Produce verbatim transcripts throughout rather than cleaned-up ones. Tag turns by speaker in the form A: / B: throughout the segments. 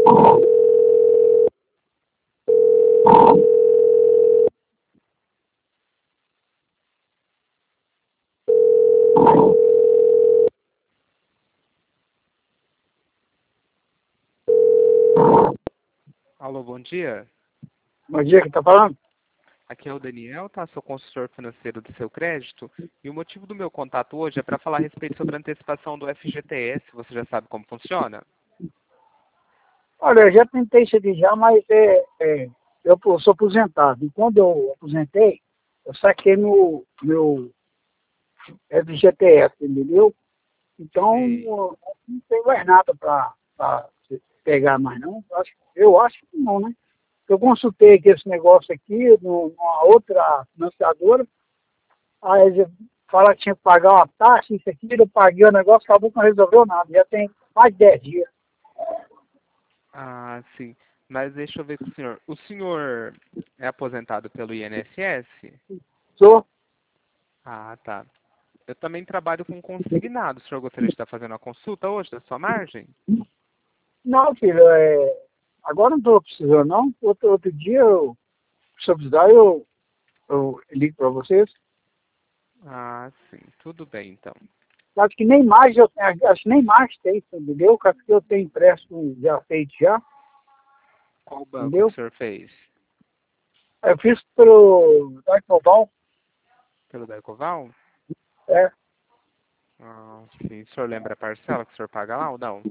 A: Alô, bom dia.
B: Bom dia, quem tá falando?
A: Aqui é o Daniel, tá? Sou consultor financeiro do seu crédito. E o motivo do meu contato hoje é para falar a respeito sobre a antecipação do F G T S. Você já sabe como funciona?
B: Olha, eu já tentei isso aqui já, mas é, é, eu eu sou aposentado. E quando eu aposentei, eu saquei meu, meu F G T S, entendeu? Então,
A: Sei.
B: eu não tem mais nada para pegar mais não. Eu acho, eu acho que não, né? Eu consultei aqui esse negócio aqui numa outra financiadora, aí eles falaram que tinha que pagar uma taxa, isso aqui, eu paguei o negócio, acabou que não resolveu nada. Já tem mais de dez dias.
A: Ah, sim. Mas deixa eu ver com o senhor. O senhor é aposentado pelo I N S S?
B: Sou.
A: Ah, tá. Eu também trabalho com consignado. O senhor gostaria de estar fazendo a consulta hoje da sua margem?
B: Não, filho, é... agora não estou precisando, não. Outro, outro dia, eu, se eu precisar, eu, eu ligo para vocês.
A: Ah, sim. Tudo bem, então.
B: Acho que nem mais, eu, acho que nem mais tem, entendeu? Porque eu tenho empréstimo já feito já,
A: Qual banco que
B: entendeu?
A: o senhor fez?
B: Eu fiz pelo Darkoval,
A: Pelo Decoval?
B: é,
A: Ah, sim. O senhor lembra a parcela que o senhor paga lá ou não?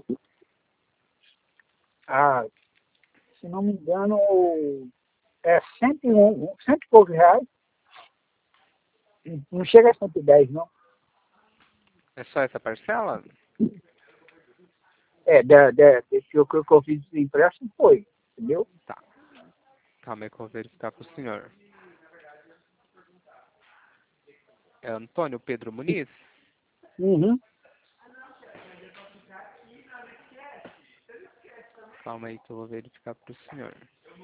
B: ah, se não me engano, é cento e um, cento e poucos reais. Não chega a cento e dez, não.
A: É só essa parcela?
B: É, da, da, desse que eu, que eu fiz de empréstimo foi, entendeu?
A: Tá. Calma aí que eu vou verificar pro senhor. É Antônio Pedro Muniz?
B: Uhum.
A: Calma aí que eu vou verificar pro senhor.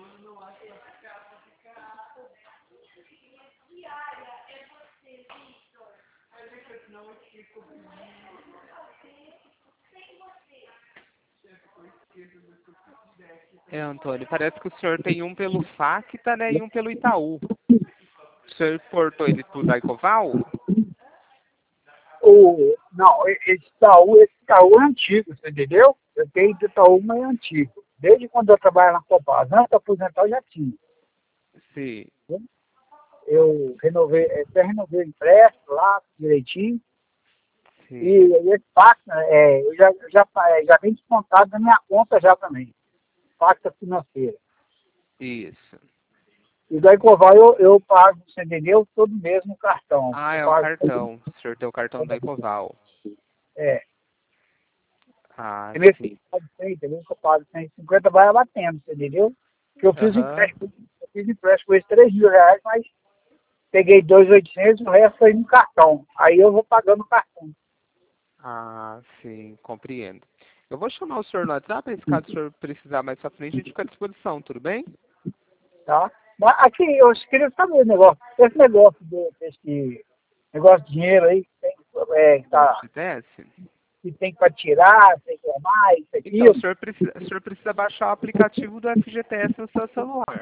A: É, Antônio, parece que o senhor tem um pelo Facta, né, e um pelo Itaú. O senhor portou ele pro Daicoval?
B: O, não, esse Itaú, esse Itaú é antigo, você entendeu? Eu tenho de Itaú, mas é antigo. Desde quando eu trabalho na Copasa, antes de aposentar eu já tinha.
A: Sim,
B: Né? Eu renovei, até renovei o empréstimo lá direitinho. E,
A: sim.
B: e esse pacto, é, eu já, eu já, é, já vem descontado na minha conta já também. Pacta financeira.
A: Isso.
B: E da Ecoval eu, eu pago, você entendeu? Todo mês no cartão.
A: Ah,
B: Eu
A: é o
B: pago,
A: cartão. O senhor tem o cartão da Ecoval.
B: é,
A: Ah,
B: é nesse
A: sim.
B: cem, entendeu? Que eu pago cento e cinquenta, vai abatendo, você entendeu? Que eu fiz
A: Aham.
B: empréstimo, eu fiz empréstimo com esses três mil reais, mas peguei dois mil e oitocentos, o resto foi no cartão. Aí eu vou pagando o cartão,
A: Ah, sim, compreendo. Eu vou chamar o senhor no WhatsApp, esse caso o senhor precisar mais pra frente, a gente fica à disposição, tudo bem?
B: tá? Mas aqui, eu queria saber o negócio, esse negócio de- desse negócio de dinheiro aí, que tem, é, que
A: Do
B: tá,
A: F G T S?
B: que tem para tirar, tem que mais, isso aqui.
A: Então, o senhor, precisa, o senhor precisa baixar o aplicativo do F G T S no seu celular.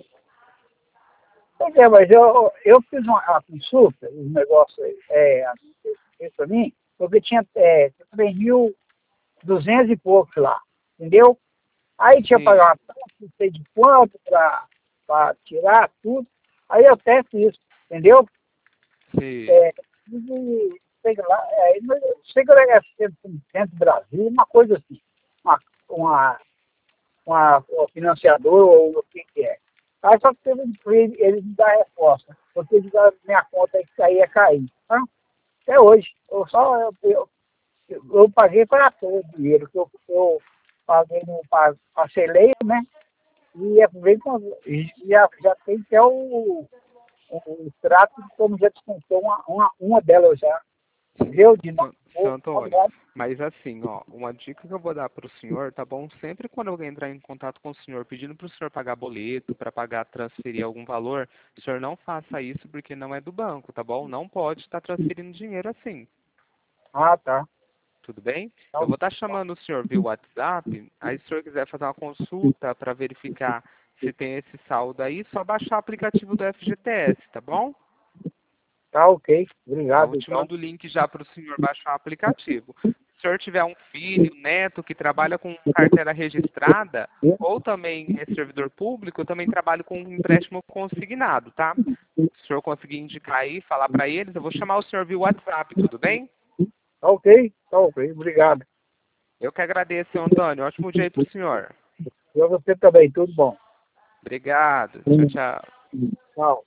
B: Pois é, mas eu, eu fiz uma, uma consulta, os negócios aí, é, fez para mim, porque tinha é, três mil e duzentos e poucos lá, entendeu? Aí tinha que pagar
A: Sim,
B: uma taxa, não sei de quanto, para tirar tudo. Aí eu até fiz, entendeu?
A: sim.
B: É, e, sei lá, é, sei que era centro do Brasil, uma coisa assim, uma, uma, uma, uma financiadora ou o que que é. Aí só que teve ele, ele me dá a resposta, porque ele dá minha conta que aí ia cair. Então, até hoje, eu só eu, eu, eu paguei para todo o dinheiro que eu, eu paguei no parcelei, né? E é bem com, e já, já tem até o, o, o extrato de como já descontou uma, uma, uma delas já. Entendeu? De
A: Seu, seu Antônio,
B: nove.
A: mas assim, ó, uma dica que eu vou dar para o senhor, tá bom? Sempre quando alguém entrar em contato com o senhor pedindo para o senhor pagar boleto, para pagar, transferir algum valor, o senhor não faça isso porque não é do banco, tá bom? Não pode estar transferindo dinheiro assim.
B: Ah, tá.
A: Tudo bem?
B: Tá,
A: Eu vou estar chamando o senhor via WhatsApp. Aí, se o senhor quiser fazer uma consulta para verificar se tem esse saldo aí, só baixar o aplicativo do F G T S, tá bom?
B: tá ok.
A: Eu
B: Obrigado,
A: vou te
B: então.
A: mando o link já para o senhor baixar o aplicativo. Se o senhor tiver um filho, um neto que trabalha com carteira registrada, ou também é servidor público, eu também trabalho com um empréstimo consignado, tá? Se o senhor conseguir indicar aí, falar para eles, eu vou chamar o senhor via WhatsApp, tudo bem?
B: Tá ok, tá ok. Obrigado.
A: Eu que agradeço, seu Antônio. Ótimo dia aí para o senhor.
B: E a você também, tudo bom.
A: Obrigado. Tchau, tchau.
B: Tchau.